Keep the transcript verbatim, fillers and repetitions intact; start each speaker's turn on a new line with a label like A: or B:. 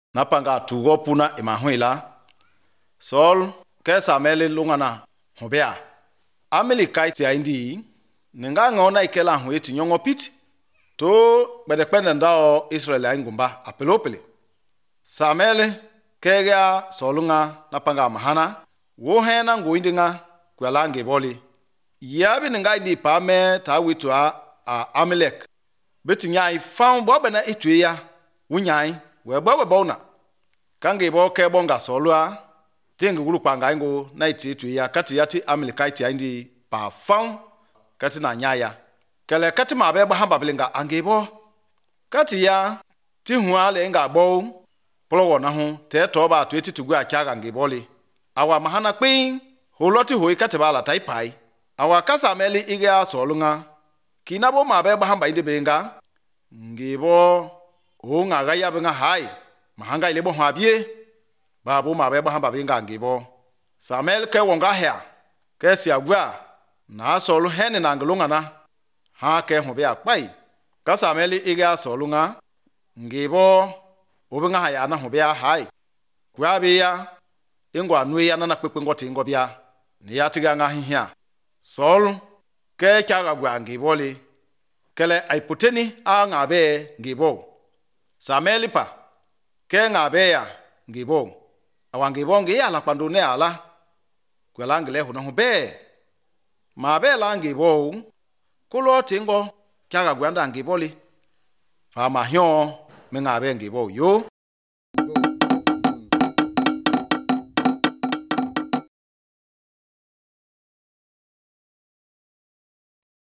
A: napanga tugo puna imahuila Sol ke Samuel lungana hobea Amalekite ti indi ninga ngona ikela hu eti nyongo piti to bedepende ndao Israel angumba apelopele Samuel kega solunga napanga mahana wo hena ngoindinga kwalange boli yabi ninga idi pame tawitu a Amalek beti nyai faun bobe na itwe ya wunyai we bobe bona kange bo ke bonga solua tinga gulu panga ngo na iti itwe ya kati yati Amalekite indi pa faun kati na nyaya kele kati mabe ba hamba blinga angebo kati ya ti huale nga gbo plowo na hu te to ba to eti tugu achaga ngeboli awa mahana pin holoti hoi kati bala taipai awa kasa meli iga solunga kinabo mabe ba hamba inde benga ngebo o nga ga ya benga hai mahanga ile bo hwabie babu mabe ba hamba benga ngebo Samuel ke wonga hia ke si agwa na solu hene na nglunga na ha ke hu be apai ka Samuel iga solunga ngebo obenga haya na hu be hai kwa be ya ingwa nu ya na kpekpe ngoti ngobia ni ya tiga nga hihia Sol ke chaga gwa ngiboli kele aiputeni a ngabe ngibo Samuel pa ke ngabe ya ngibo awangibo ngi ala pandune ala kwela ngile hu na hu be ma be la ngibo kulo tingo chaga gwa nda ngiboli fa ma hyo me ngabe ngibo yo